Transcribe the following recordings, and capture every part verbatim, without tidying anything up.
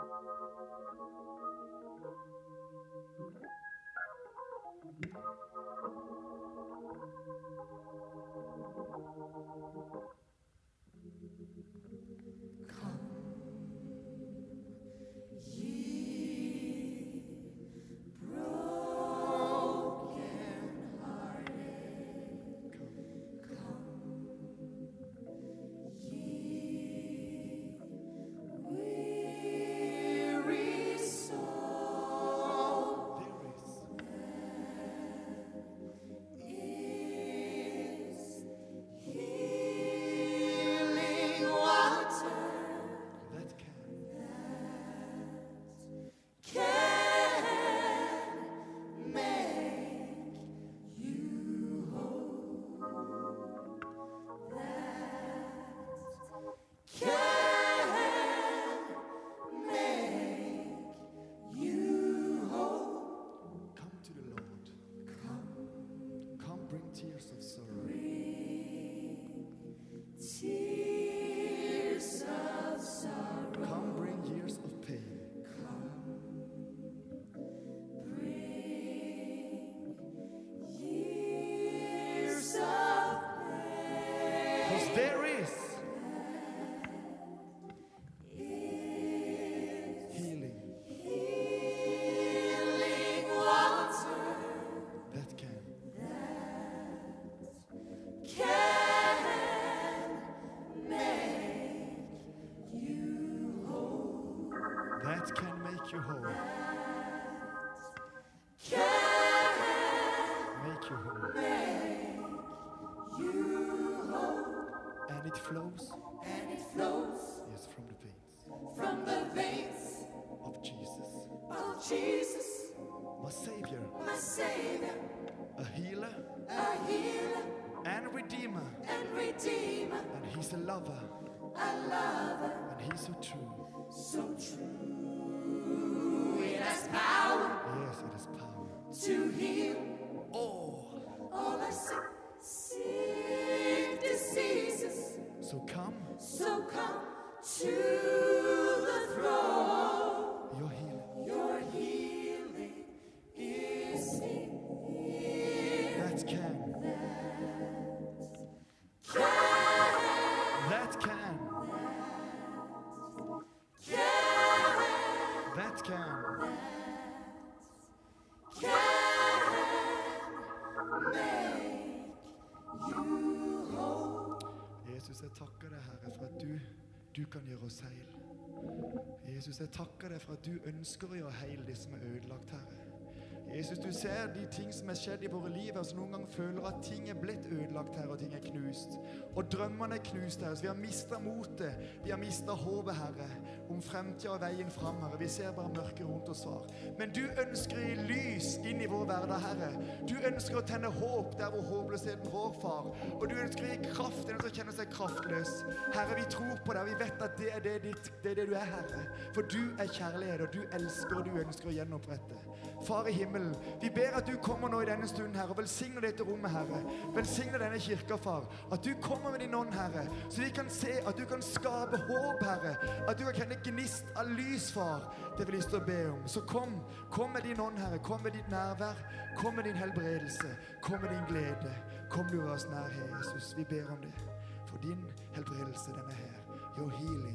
There is healing, healing water that can, can make you whole. that can make you whole, Can make you whole, make you whole. and it flows, And it flows yes, from the veins from the veins of Jesus, of Jesus, my Savior, my Savior, a healer a healer and redeemer, and redeemer, and He's a lover, a lover, and He's so true. so true. It has power Yes, it has power. to heal Oh, all our sick, sick diseases. so come, So come to the throne. your healing, Your healing is here. that can, that can, that can. Jesus, jeg takker deg, Herre, for at du, du kan gjøre oss heil. Jesus, jeg takker deg for at du ønsker å gjøre heil det som er ødelagt, Herre. Jesus, du ser de ting som er skjedd i våre liv, og som noen gang føler at ting er blitt ødelagt, Herre, og ting er knust. Og drømmene er knust, Herre, så vi har mistet motet, vi har mistet håpet, Herre, om fremtiden og veien frem, Herre. Vi ser bare mørke rundt oss, far. Men du ønsker å gi lys inn i vår hverdag, Herre. Du ønsker å tenne håp der hvor håpløsheten rår, far. Og du ønsker å gi kraft til den som kjenner seg kraftløs. Herre, vi tror på deg, og vi vet at det er det, ditt, det er det du er, Herre. For du er kjærlighet, og du elsker, og du ønsker å gjenopprette. Far i himmelen, vi ber at du kommer nå i denne stunden, Herre, og velsigner dette rommet, Herre. Velsigner denne kirka, far. At du kommer med din ånd, Herre, så vi kan se at du kan skape håp, Herre. At du kan kjenne gnist av lys, far. Det vil jeg stå og be om. Så kom, kom med din ånd, Herre. Kom med ditt nærvær. Kom med din helbredelse. Kom med din glede. Kom du oss nær her, Jesus. Vi ber om det. For din helbredelse, den er her. Your healing.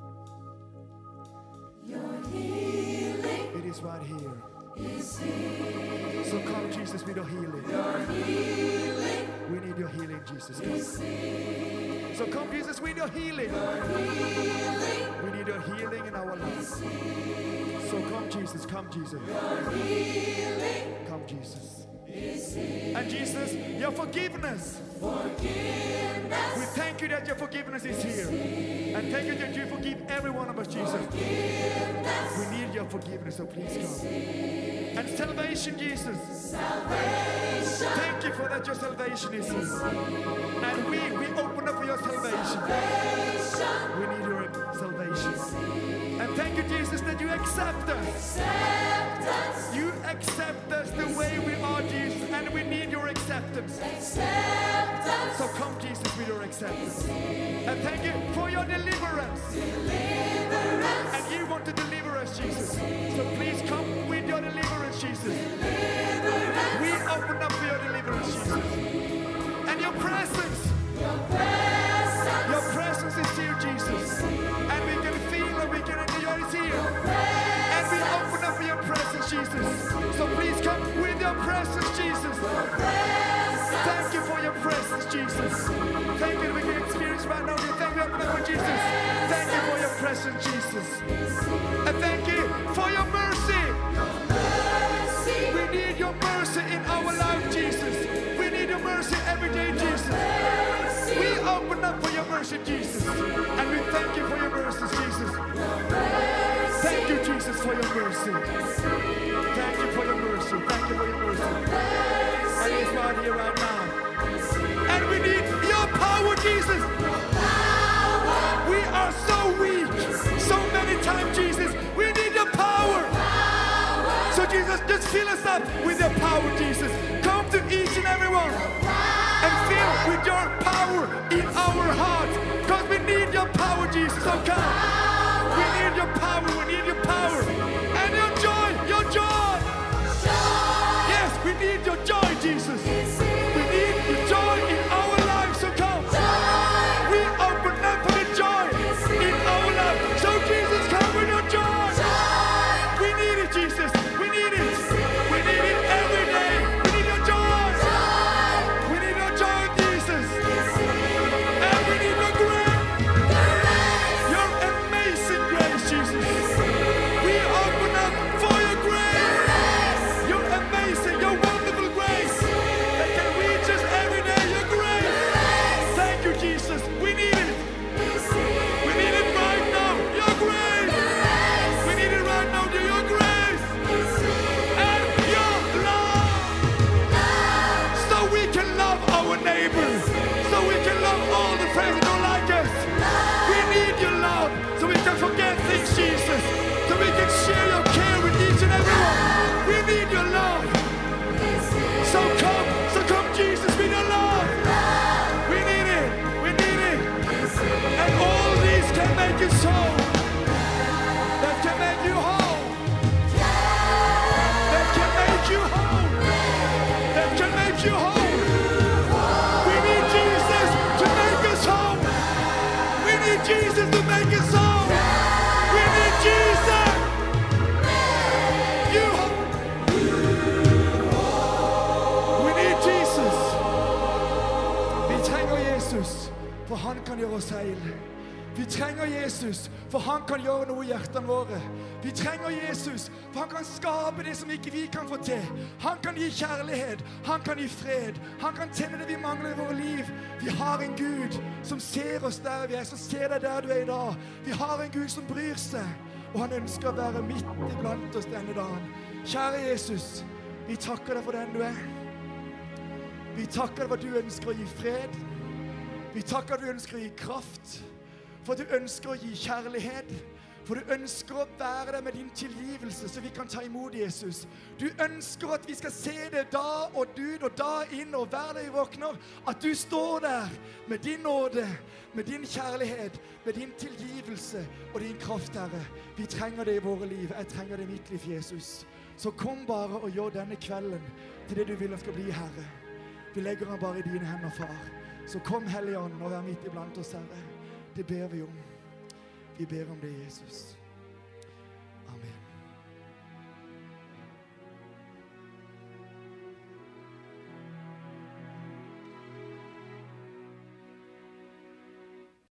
Your healing It is right here. is here. So come, Jesus, with your healing. Your healing We need your healing, Jesus. Come. is here. So come, Jesus, with your healing. Your healing We need your healing in our lives. is here. So come, Jesus, come, Jesus. Your healing Come, Jesus. is here. And Jesus, your forgiveness. We Forgiveness thank you that your forgiveness is here. And thank you that you forgive every one of us, Jesus. Forgiveness We need your forgiveness, so please come. And salvation, Jesus. Salvation Thank you for that your salvation is here. And we, we open up for your salvation. Salvation We need your salvation. And thank you, Jesus, that you accept us. Acceptance You accept us the way we are, Jesus. And we need your acceptance. Acceptance So come, Jesus, with your acceptance. And thank you for your deliverance. And you want to deliver us, Jesus. So please come with your deliverance, Jesus. We open up for your deliverance, Jesus. And your presence. Your presence is here, Jesus. And we can feel and we can enjoy it here. And we open up for your presence, Jesus. So please come with your presence, Jesus. Thank you for your presence, Jesus. Thank you that we can experience right now. Thank you for Jesus. Thank you for your presence, Jesus. And thank you for your mercy. We need your mercy in our life, Jesus. We need your mercy every day, Jesus. We open up for your mercy, Jesus. And we thank you for your mercy, Jesus. Thank you, Jesus, for your mercy. Thank you for your mercy. Thank you for your mercy. And it's right here, right now. And we need your power, Jesus. We are so weak. So many times, Jesus. We need your power. So, Jesus, just fill us up with your power, Jesus. Come to each and every one. And fill with your power in our hearts. Because we need your power, Jesus. So come. We need your power. We need your power. And your joy. Your joy. Yes, we need your joy, Jesus. We need your joy in our lives. So come. We open up for the joy in our life. So Jesus, come with your joy. We need it, Jesus. We need it. We need it every day. We need your joy. We need your joy, Jesus. And we need your grace. Your amazing grace, Jesus. We open up for your grace. Your amazing, your wonderful grace that can reach us every day. Your grace. Thank you, Jesus. We need it. We need it right now. Your grace. We need it right now. Your grace. And your love. So we can love our neighbors. So we can love all the friends that don't like us. We need your love. So we can forget things, Jesus. So we can share your care with each and every one. We need your love. So come. So come, Jesus, with your love. We need it. We need it. And all these can make you so. That can make you whole. That can make you whole. That can make you whole. We need Jesus to make us whole. We need Jesus to make us whole. We need Jesus. You whole. We need Jesus. Vi trenger Jesus, for han kan gjøre oss heil. Vi trenger Jesus, for han kan gjøre noe i hjertene våre. Vi trenger Jesus, for han kan skape det som ikke vi kan få til. Han kan gi kjærlighet, han kan gi fred, han kan tenne det vi mangler i våre liv. Vi har en Gud som ser oss der vi er, som ser deg der du er i dag. Vi har en Gud som bryr seg, og han ønsker å være midt iblant oss denne dagen. Kjære Jesus, vi takker deg for den du er. Vi takker deg for at du ønsker å gi fred. Vi takker at du ønsker å gi kraft. For du ønsker å gi kjærlighet. For du ønsker å være der med din tilgivelse, så vi kan ta imot Jesus. Du ønsker at vi skal se det da og du og da inn og hver dag vi våkner. At du står der med din nåde, med din kjærlighet, med din tilgivelse og din kraft, Herre. Vi trenger det i våre liv. Jeg trenger det i mitt liv, Jesus. Så kom bare og gjør denne kvelden til det du vil han skal bli, Herre. Vi legger han bare i dine hender, far. Så kom Helligånd og vær midt iblant oss, Herre. Det ber vi om. Vi ber om det, Jesus.